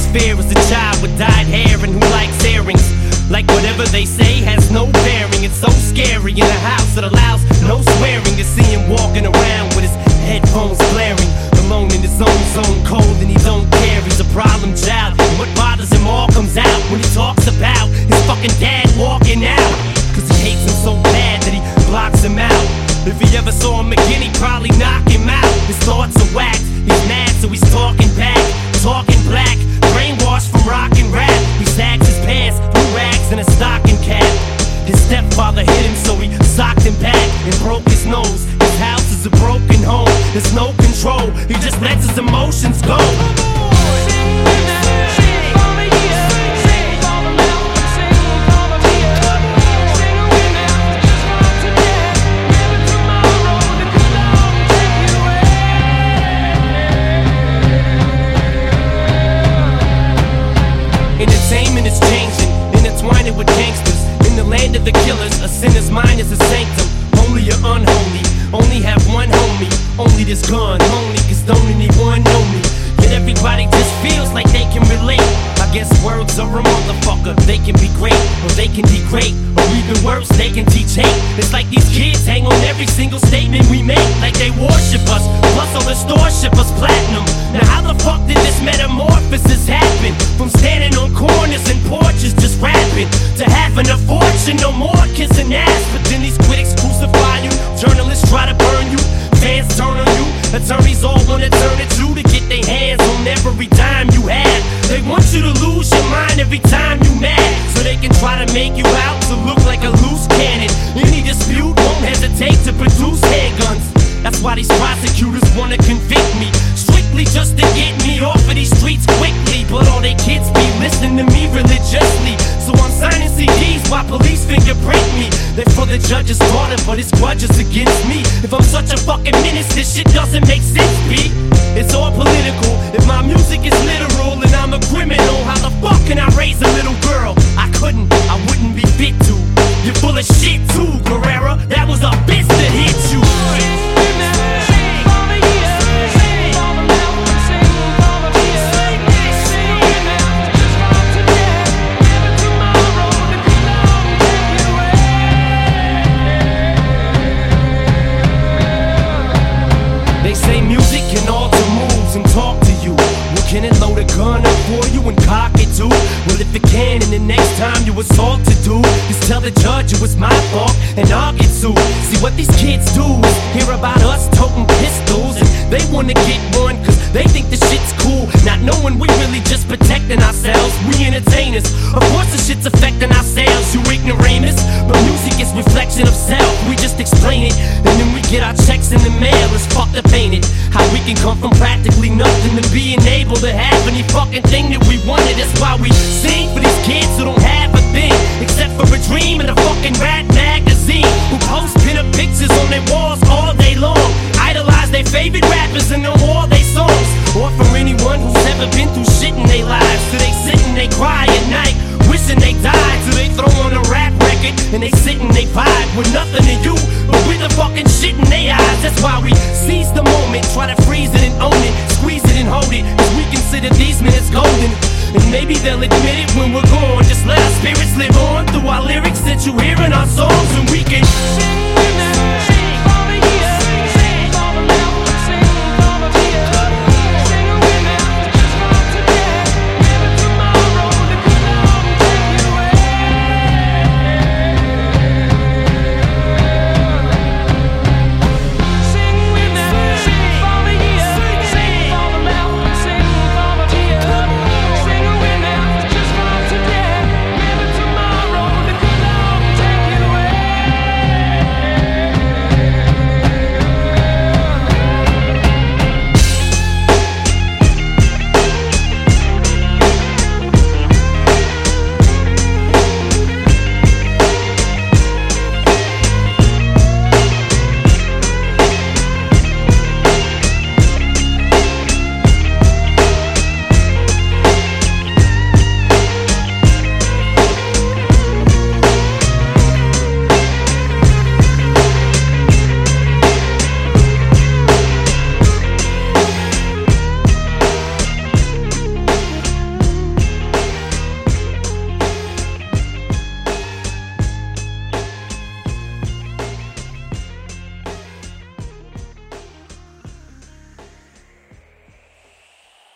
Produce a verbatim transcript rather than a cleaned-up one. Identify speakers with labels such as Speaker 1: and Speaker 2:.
Speaker 1: fear is a child with dyed hair and who likes earrings. Like whatever they say has no bearing. It's so scary in a house that allows no swearing. To see him walking around with his headphones blaring, alone in his own zone, cold and he don't care. He's a problem child, and what bothers him all comes out when he talks about his fucking dad walking out. Cause he hates him so bad that he blocks him out. If he ever saw him again, he'd probably knock him out. His thoughts are whacked, he's mad so he's talking back, talking black, brainwashed from rock and rap. He sags his pants, blue rags and a stocking cap. His stepfather hit him so he socked him back and broke his nose. His house is a broken home, there's no control, he just lets his emotions go. Entertainment is changing, intertwining with gangsters. In the land of the killers, a sinner's mind is a sanctum. Holy or unholy, only have one homie. Only this gun, only cause don't anyone know me. Yet everybody just feels like they can relate. I guess words are a motherfucker. They can be great, or they can degrade, or even worse, they can teach hate. It's like these kids hang on every single statement we make, like they worship us. Plus all the store ship us platinum. Now how the fuck did this metamorphosis happen? From standing on corners and porches just rapping, to having a fortune, no more kissing ass. But then these critics crucify you, journalists try to burn you, fans turn on you, attorneys all wanna turn it you to get their hands on every dime you have. They want you to lose your mind every time you mad, so they can try to make you out to look like a loose cannon. Any dispute won't hesitate to produce handguns. That's why these prosecutors wanna convict me, strictly just to get me off of these streets quickly. But all they kids be listening to me religiously, so I'm signing C Ds while police fingerprint me. They're for the judge's daughter, but his grudge is against me. If I'm such a fucking menace, this shit doesn't make sense, B. It's all political. If my music is literal and I'm a criminal, how the fuck can I raise a little girl? I couldn't, I wouldn't be fit to. You're full of shit too, Guerrera. That was a bitch that hit you. They say music can alter moods and talk to you. Well, can it load a gun up for you and cock it too? Well, if it can, and the next time you assault to do, just tell the judge it was my fault and I'll get sued. See what these kids do is hear about us toting pistols, and they wanna get one cause they think the shit's cool, not knowing we really just protecting ourselves. We entertainers, of course the shit's affecting ourselves, you ignoramus. But music is reflection of self, we just explain it, and then we get our checks in the mail. It's fucked up, ain't it? How we can come from practically nothing to being able to have any fucking thing that we wanted. That's why we sing for these kids who don't have a thing except for a dream and a fucking rat magazine, who post pinup pictures on their walls all day long, idolize their favorite rappers and know all their songs. Or for anyone who's ever been through shit in their lives, so they sit and they cry at night wishing they died, so they throw on a rap record and they sit and they vibe with nothing to you but with the fucking shit in their eyes. That's why we seize the moment, try to freeze it and own it, squeeze it and hold it, cause we consider these minutes golden. And maybe they'll admit it when we're gone, just let us